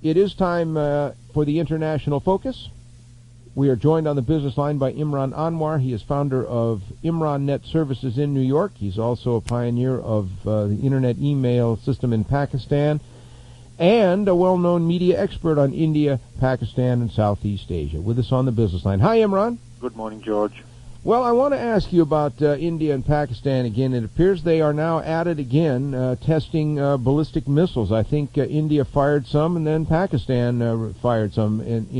It is time for the International Focus. We are joined on the business line by Imran Anwar. He is founder of Imran Net Services in New York. He's also a pioneer of the Internet email system in Pakistan and a well-known media expert on India, Pakistan, and Southeast Asia. With us on the business line. Hi, Imran. Good morning, George. Well, I want to ask you about India and Pakistan again. It appears they are now at it again, testing ballistic missiles. I think India fired some, and then Pakistan fired some.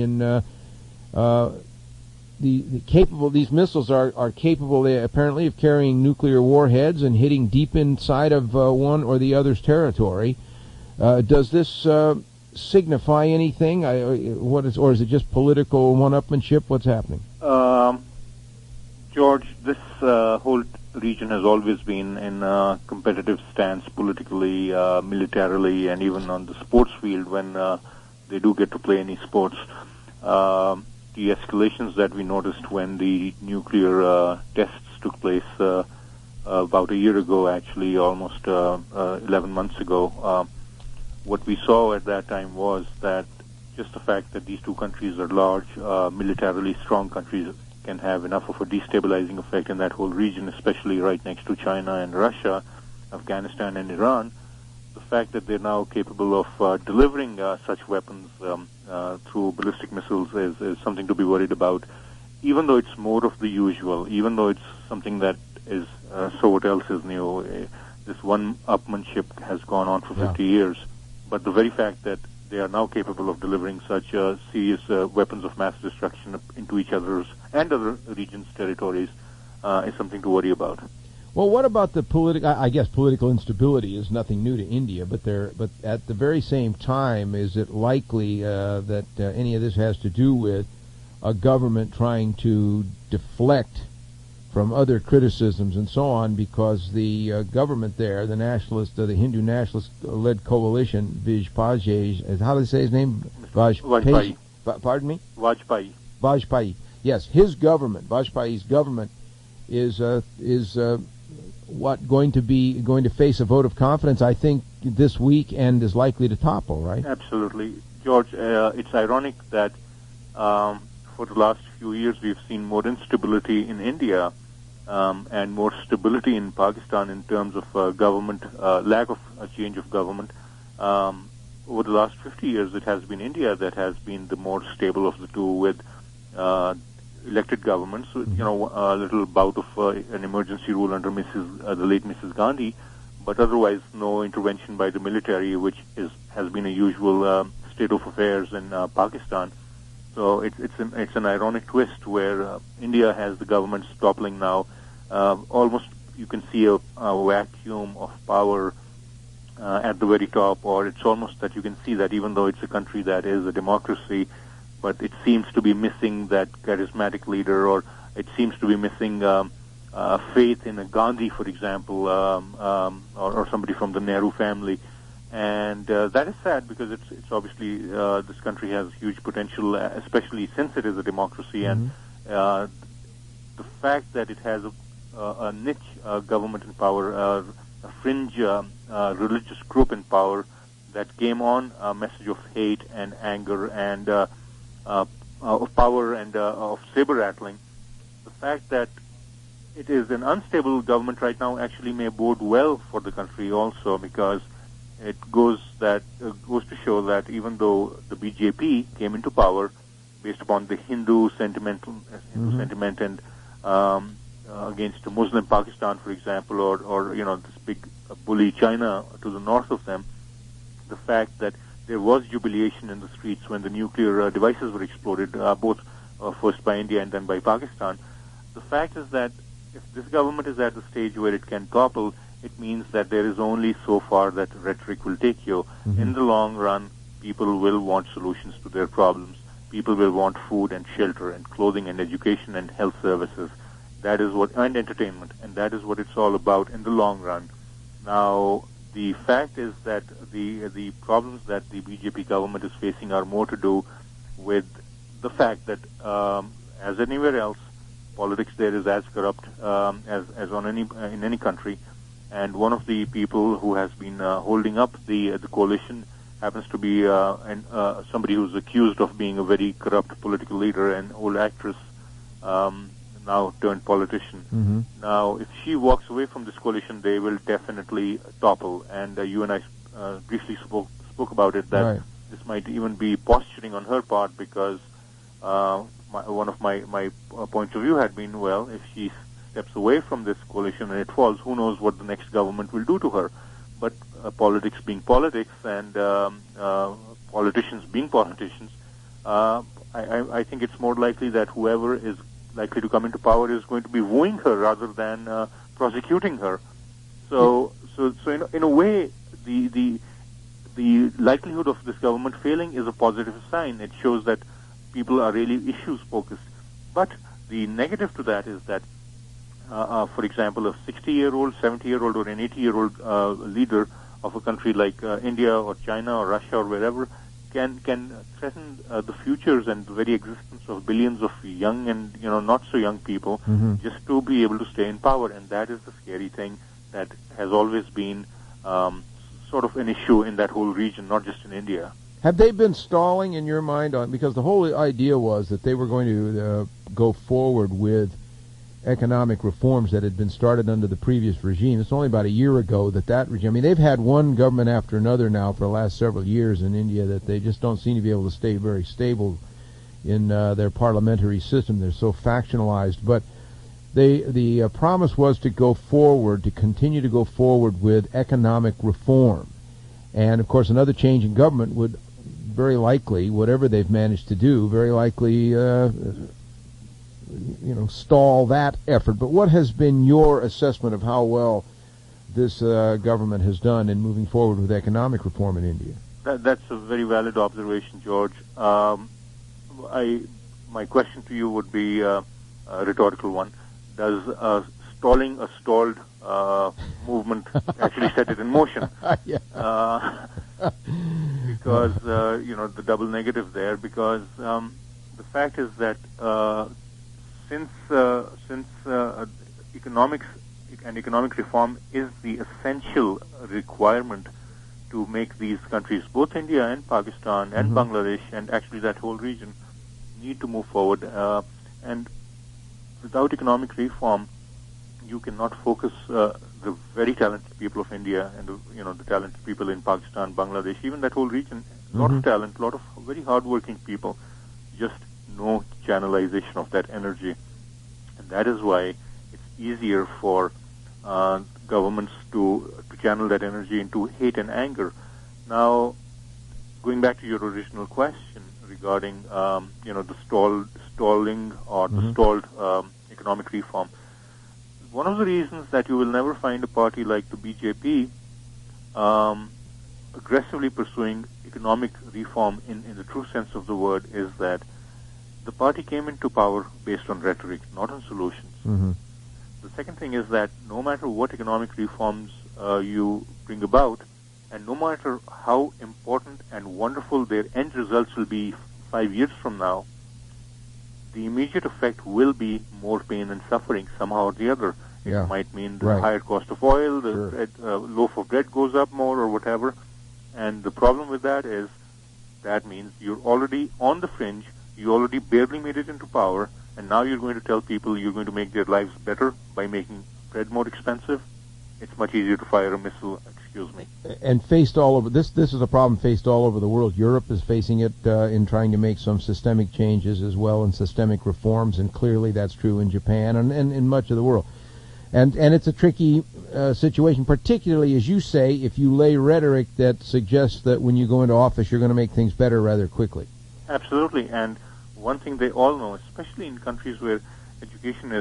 These missiles are capable, apparently, of carrying nuclear warheads and hitting deep inside of one or the other's territory. Does this signify anything? Or is it just political one-upmanship? What's happening? George, this whole region has always been in a competitive stance politically, militarily, and even on the sports field when they do get to play any sports. The escalations that we noticed when the nuclear tests took place about a year ago, actually, almost 11 months ago, what we saw at that time was that just the fact that these two countries are large, militarily strong countries, can have enough of a destabilizing effect in that whole region, especially right next to China and Russia, Afghanistan and Iran. The fact that they're now capable of delivering such weapons through ballistic missiles is something to be worried about, even though it's more of the usual, even though it's something that is so what else is new. This one-upmanship has gone on for 50 years, but the very fact that they are now capable of delivering such serious weapons of mass destruction into each other's and other regions' territories is something to worry about. Well, what about the political? I guess political instability is nothing new to India, but at the very same time, is it likely that any of this has to do with a government trying to deflect from other criticisms and so on, because the government there, the nationalist, the Hindu nationalist-led coalition, Vajpayee, how do they say his name? Vajpayee. Pardon me? Vajpayee. Vajpayee. Yes, his government, Vajpayee's government, is going to face a vote of confidence, I think, this week, and is likely to topple, right? Absolutely, George. It's ironic that for the last few years we've seen more instability in India and more stability in Pakistan in terms of government, lack of a change of government. Over the last 50 years, it has been India that has been the more stable of the two, with elected governments. Mm-hmm. A little bout of an emergency rule under the late Mrs. Gandhi, but otherwise no intervention by the military, which has been a usual state of affairs in Pakistan. So it's an ironic twist where India has the government toppling now. Almost you can see a vacuum of power at the very top, or it's almost that you can see that even though it's a country that is a democracy, but it seems to be missing that charismatic leader, or it seems to be missing faith in a Gandhi, for example, or somebody from the Nehru family. And that is sad, because it's obviously this country has huge potential, especially since it is a democracy. Mm-hmm. And the fact that it has a niche government in power, a fringe religious group in power that came on a message of hate and anger and of power and of saber rattling, the fact that it is an unstable government right now actually may bode well for the country also, because it goes to show that even though the BJP came into power based upon the Hindu sentiment and against Muslim Pakistan, for example, or this big bully China to the north of them, the fact that there was jubilation in the streets when the nuclear devices were exploded, both first by India and then by Pakistan. The fact is that if this government is at the stage where it can topple, it means that there is only so far that rhetoric will take you. Mm-hmm. In the long run, people will want solutions to their problems. People will want food and shelter and clothing and education and health services. That is and entertainment, and that is what it's all about in the long run. Now, the fact is that the problems that the BJP government is facing are more to do with the fact that, as anywhere else, politics there is as corrupt as in any country. And one of the people who has been holding up the coalition happens to be somebody who's accused of being a very corrupt political leader, an old actress, now turned politician. Mm-hmm. Now, if she walks away from this coalition, they will definitely topple. And you and I briefly spoke about it, that Right. this might even be posturing on her part, because one of my points of view had been, well, if she steps away from this coalition and it falls, who knows what the next government will do to her. But politics being politics, and politicians being politicians, I think it's more likely that whoever is likely to come into power is going to be wooing her rather than prosecuting her. So in a way, the likelihood of this government failing is a positive sign. It shows that people are really issues focused. But the negative to that is that, for example, a 60-year-old, 70-year-old, or an 80-year-old leader of a country like India or China or Russia or wherever can threaten the futures and the very existence of billions of young and not so young people, Mm-hmm. just to be able to stay in power. And that is the scary thing that has always been sort of an issue in that whole region, not just in India. Have they been stalling in your mind on, because the whole idea was that they were going to go forward with economic reforms that had been started under the previous regime. It's only about a year ago that regime, I mean, they've had one government after another now for the last several years in India, that they just don't seem to be able to stay very stable in their parliamentary system. They're so factionalized. But the promise was to go forward, to continue to go forward with economic reform. And, of course, another change in government would very likely, whatever they've managed to do, very likely stall that effort. But what has been your assessment of how well this government has done in moving forward with economic reform in India? That's a very valid observation, George. My question to you would be a rhetorical one. Does stalling a stalled movement actually set it in motion? Yeah. Because, the double negative there, because the fact is that since economics and economic reform is the essential requirement to make these countries, both India and Pakistan and Bangladesh, and actually that whole region, need to move forward. And without economic reform, you cannot focus the very talented people of India and the talented people in Pakistan, Bangladesh, even that whole region. A lot of talent, a lot of very hardworking people, just no channelization of that energy. And that is why it's easier for governments to channel that energy into hate and anger. Now, going back to your original question regarding the stalling or the stalled economic reform, one of the reasons that you will never find a party like the BJP aggressively pursuing economic reform in the true sense of the word is that the party came into power based on rhetoric, not on solutions. Mm-hmm. The second thing is that no matter what economic reforms you bring about, and no matter how important and wonderful their end results will be 5 years from now, the immediate effect will be more pain and suffering somehow or the other. Yeah. It might mean the higher cost of oil, the bread, loaf of bread goes up more or whatever. And the problem with that is that means you're already on the fringe, you already barely made it into power, and now you're going to tell people you're going to make their lives better by making bread more expensive. It's much easier to fire a missile, excuse me. And faced all over, this is a problem faced all over the world. Europe is facing it in trying to make some systemic changes as well, and systemic reforms, and clearly that's true in Japan and in much of the world. And it's a tricky situation, particularly, as you say, if you lay rhetoric that suggests that when you go into office you're going to make things better rather quickly. Absolutely, and one thing they all know, especially in countries where education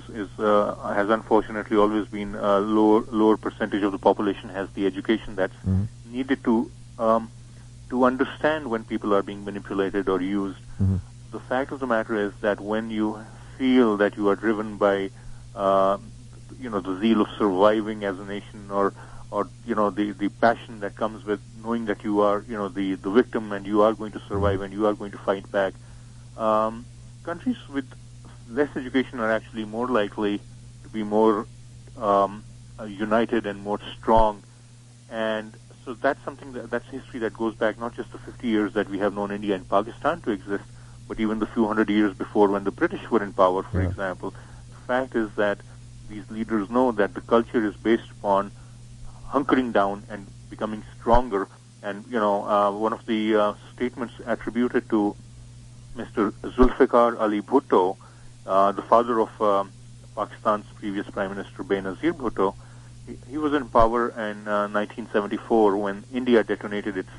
has unfortunately always been a lower percentage of the population has the education that's needed to understand when people are being manipulated or used. The fact of the matter is that when you feel that you are driven by the zeal of surviving as a nation, or the passion that comes with knowing that you are the victim and you are going to survive and you are going to fight back, countries with less education are actually more likely to be more united and more strong. And So that's something that's history that goes back not just the 50 years that we have known India and Pakistan to exist, but even the few hundred years before when the British were in power, for example. The fact is that these leaders know that the culture is based upon hunkering down and becoming stronger. And, one of the statements attributed to Mr. Zulfikar Ali Bhutto, the father of Pakistan's previous Prime Minister Benazir Bhutto, he was in power in 1974 when India detonated its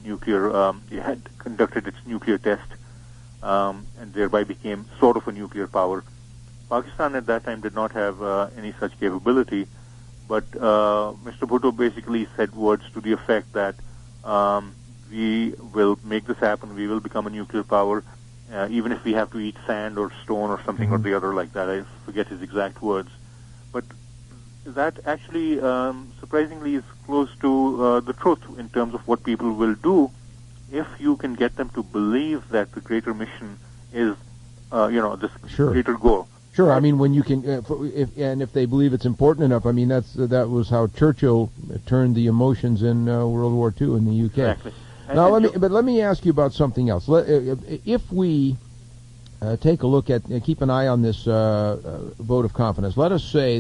it had conducted its nuclear test, and thereby became sort of a nuclear power. Pakistan at that time did not have any such capability, but Mr. Bhutto basically said words to the effect that we will make this happen, we will become a nuclear power, even if we have to eat sand or stone or something or the other like that. I forget his exact words. But that actually, surprisingly, is close to the truth in terms of what people will do if you can get them to believe that the greater mission is, this greater goal. Sure. I mean, when you can, if they believe it's important enough, I mean, that was how Churchill turned the emotions in World War II in the UK. Exactly. Now, let me ask you about something else. If we take a look at, keep an eye on this vote of confidence. Let us say,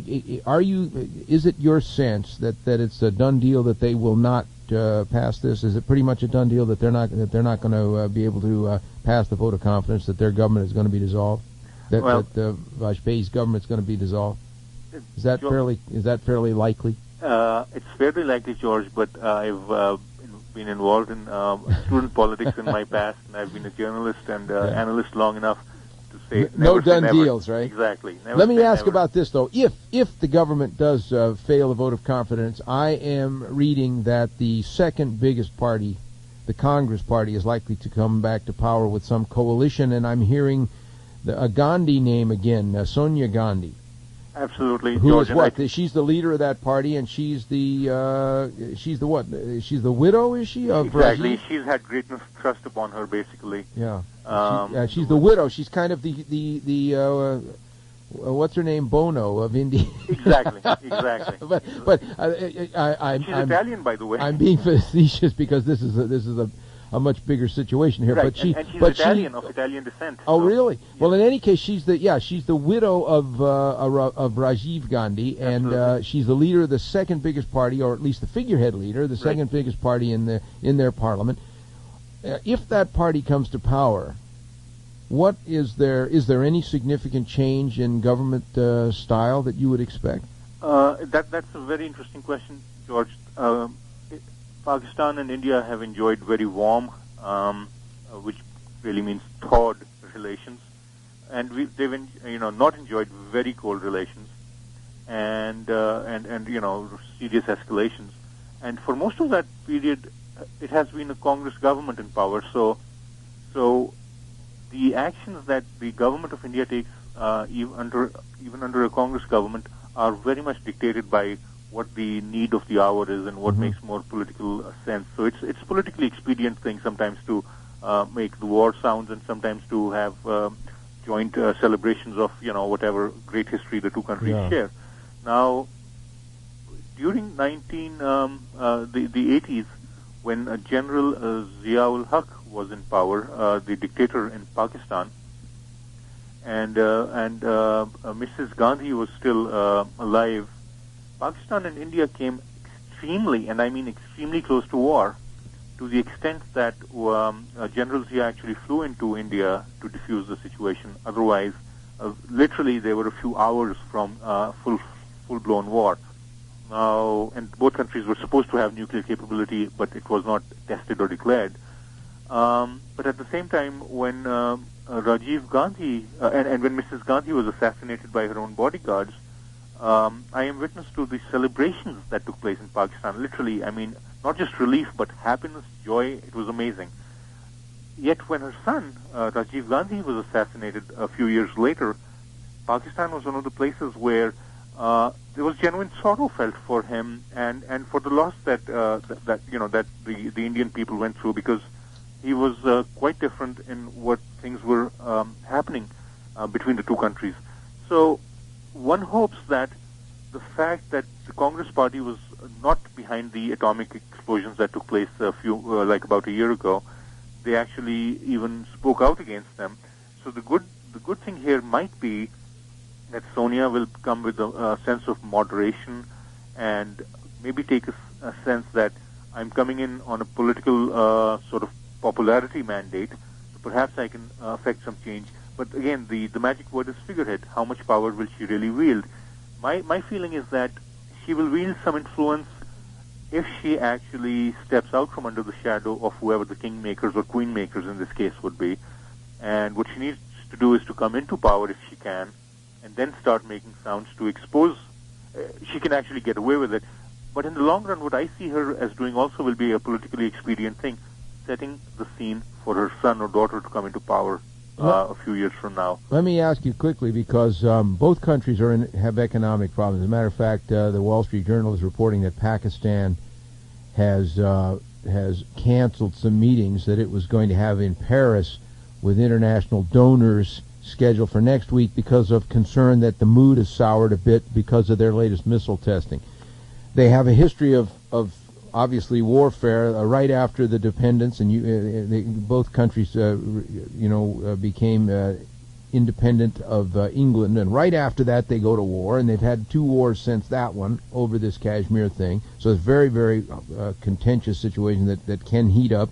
is it your sense that it's a done deal that they will not pass this? Is it pretty much a done deal that they're not going to be able to pass the vote of confidence, that their government is going to be dissolved, that Vajpayee's government is going to be dissolved? Is that fairly likely? It's fairly likely, George, but I've been involved in student politics in my past, and I've been a journalist and analyst long enough to say no done deals, right? Exactly. Let me ask about this, though. If the government does fail a vote of confidence, I am reading that the second biggest party, the Congress Party, is likely to come back to power with some coalition, and I'm hearing a Gandhi name again, Sonia Gandhi. Absolutely. Who is what? She's the leader of that party, and she's the what? She's the widow, is she? Of exactly. Rajiv? She's had great trust upon her, basically. Yeah. She's the widow. She's kind of the what's her name? Bono of India. Exactly. but she's Italian, by the way. I'm being facetious because this is a much bigger situation here, right. but she's Italian, of Italian descent. Oh, so. Really? Yeah. Well, in any case, she's the widow of Rajiv Gandhi, and she's the leader of the second biggest party, or at least the figurehead leader, the second biggest party in their parliament. If that party comes to power, is there any significant change in government style that you would expect? That's a very interesting question, George. Pakistan and India have enjoyed very warm, which really means thawed relations, and they've not enjoyed very cold relations, and serious escalations. And for most of that period, it has been a Congress government in power. So the actions that the government of India takes, even under a Congress government, are very much dictated by what the need of the hour is and what makes more political sense. So it's politically expedient thing sometimes to make the war sounds, and sometimes to have joint celebrations of whatever great history the two countries share. Now, during the 80s, when General Zia-ul Haq was in power, the dictator in Pakistan, and Mrs. Gandhi was still alive, Pakistan and India came extremely, and I mean extremely close to war, to the extent that General Zia actually flew into India to defuse the situation. Otherwise, literally, they were a few hours from full-blown war. Now, and both countries were supposed to have nuclear capability, but it was not tested or declared. But at the same time, when Rajiv Gandhi and when Mrs. Gandhi was assassinated by her own bodyguards, I am witness to the celebrations that took place in Pakistan. Literally, I mean, not just relief, but happiness, joy. It was amazing. Yet when her son, Rajiv Gandhi, was assassinated a few years later, Pakistan was one of the places where there was genuine sorrow felt for him and for the loss that the Indian people went through, because he was quite different in what things were happening between the two countries. So one hopes that the fact that the Congress Party was not behind the atomic explosions that took place about a year ago. They actually even spoke out against them. So the good thing here might be that Sonia will come with a sense of moderation and maybe take a sense that I'm coming in on a political sort of popularity mandate. So perhaps I can affect some change. But again, the magic word is figurehead. How much power will she really wield? My feeling is that she will wield some influence if she actually steps out from under the shadow of whoever the kingmakers or queenmakers in this case would be. And what she needs to do is to come into power if she can, and then start making sounds to expose. She can actually get away with it. But in the long run, what I see her as doing also will be a politically expedient thing, setting the scene for her son or daughter to come into power a few years from now. Let me ask you quickly, because both countries have economic problems. As a matter of fact, the Wall Street Journal is reporting that Pakistan has canceled some meetings that it was going to have in Paris with international donors scheduled for next week because of concern that the mood has soured a bit because of their latest missile testing. They have a history of obviously warfare right after the dependence, and both countries became independent of England, and right after that they go to war, and they've had 2 wars since that one over this Kashmir thing. So it's a very, very contentious situation that can heat up.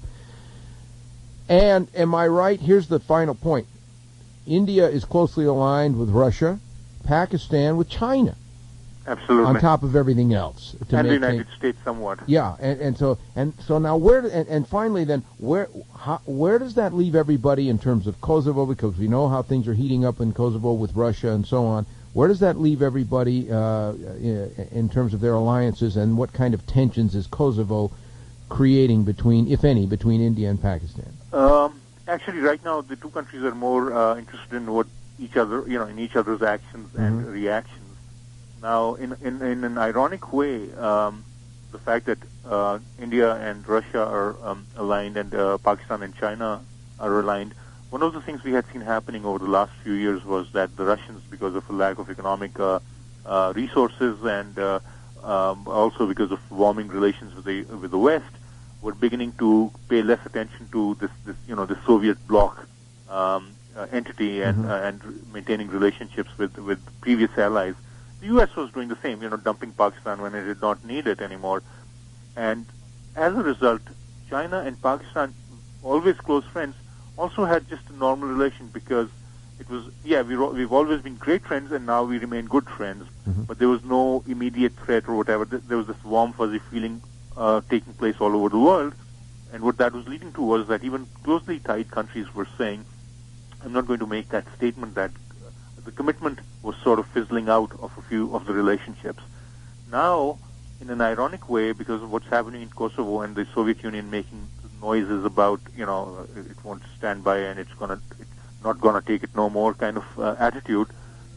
And am I right? Here's the final point. India is closely aligned with Russia, Pakistan with China. Absolutely. On top of everything else. And the United States somewhat. Yeah, and so now finally then where does that leave everybody in terms of Kosovo, because we know how things are heating up in Kosovo with Russia and so on. Where does that leave everybody in terms of their alliances, and what kind of tensions is Kosovo creating between, if any, between India and Pakistan? Actually, right now the two countries are more interested in what each other, in each other's actions and reactions. Now, in an ironic way, the fact that India and Russia are aligned, and Pakistan and China are aligned, one of the things we had seen happening over the last few years was that the Russians, because of a lack of economic resources and also because of warming relations with the West, were beginning to pay less attention to this Soviet bloc entity and maintaining relationships with previous allies. The U.S. was doing the same, dumping Pakistan when it did not need it anymore. And as a result, China and Pakistan, always close friends, also had just a normal relation, because it was, we've always been great friends and now we remain good friends, but there was no immediate threat or whatever. There was this warm, fuzzy feeling taking place all over the world. And what that was leading to was that even closely tied countries were saying, I'm not going to make that statement, that the commitment was sort of fizzling out of a few of the relationships. Now, in an ironic way, because of what's happening in Kosovo and the Soviet Union making noises about, it won't stand by and it's not gonna take it no more kind of attitude,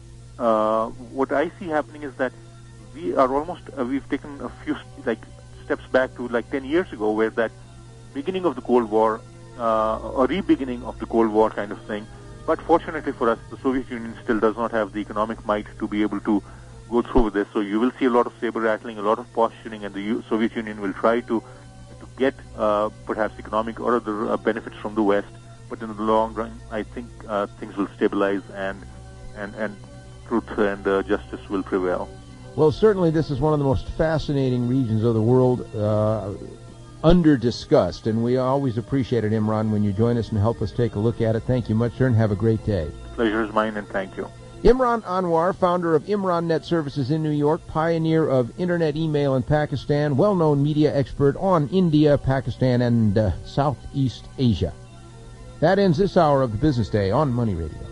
what I see happening is that we are we've taken a few steps back to 10 years ago, where that beginning of the Cold War, a re-beginning of the Cold War kind of thing. But fortunately for us, the Soviet Union still does not have the economic might to be able to go through with this. So you will see a lot of saber rattling, a lot of posturing, and the Soviet Union will try to get perhaps economic or other benefits from the West. But in the long run, I think things will stabilize and truth and justice will prevail. Well, certainly this is one of the most fascinating regions of the world, under-discussed, and we always appreciate it, Imran, when you join us and help us take a look at it. Thank you much, sir, and have a great day. Pleasure is mine, and thank you. Imran Anwar, founder of Imran Net Services in New York, pioneer of Internet email in Pakistan, well-known media expert on India, Pakistan, and Southeast Asia. That ends this hour of the Business Day on Money Radio.